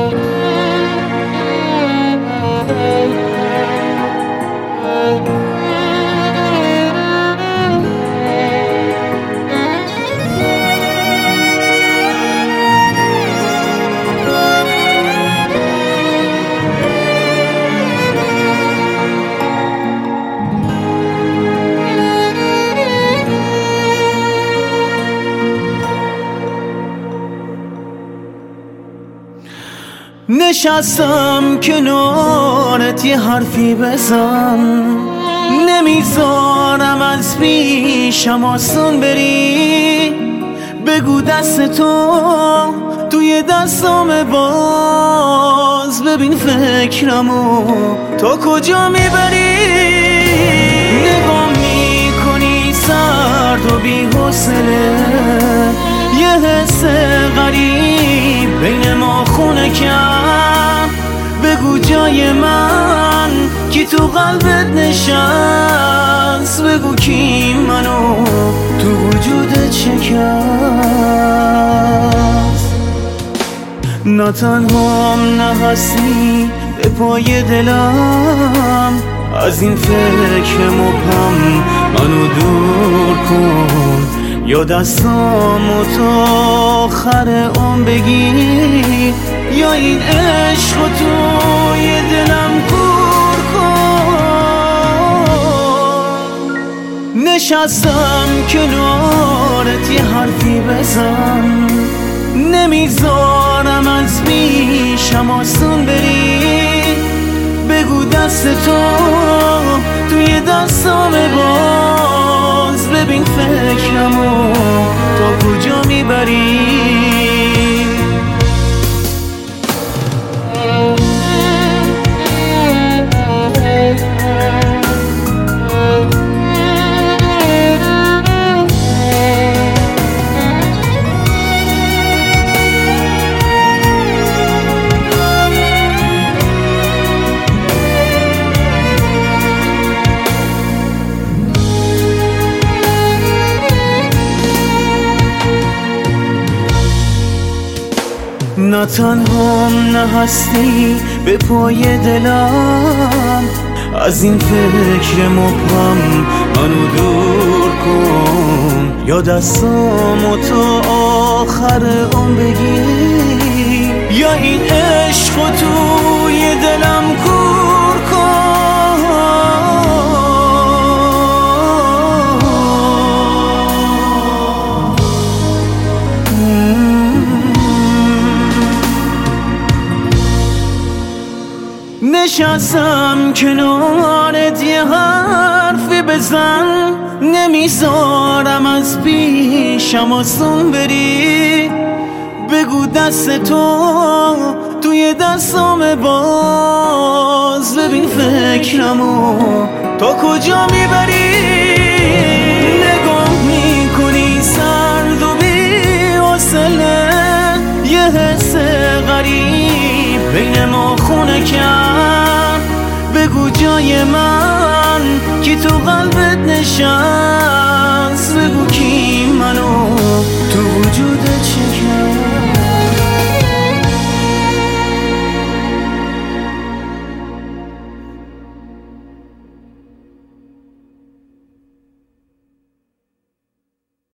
نشستم کنارت یه حرفی بزن، نمیذارم از پیشم آسون بری. بگو دست تو توی دستام باز، ببین فکرمو تا کجا میبری. نگاه میکنی سرد و بی حوصله، یه حس غریب بین ما خونه کرد. بگو جای من کی تو قلبت نشست، بگو کی منو تو وجودت شکست. نه تنهام نه هستی به پای دلم، از این فکر مبهم منو دور کن. یا دستامو تا آخر عمر بگیر، یا این عشق رو توی دلم کور کن. نشستم کنارت یه حرفی بزن، نمیذارم از پیشم آسون بری. بگو دست تو توی دستام باز، ببین فکرمو تا کجا میبری. نه تنهام نه هستی به پای دلم، از این فکر مبهم منو دور کن. یا دستامو تا آخر عمر بگیر، یا این عشق رو توی دلم کور کن. نشستم کنارت یه حرفی بزن، نمیذارم از پیشم آسون بری. بگو دست تو توی دستام باز، ببین فکرمو تا کجا میبری. نگاه میکنی سرد و بی حوصله، یه حس غریب بین ما خونه کرد. بگو جای من کی تو قلبت نشست، بگو کی منو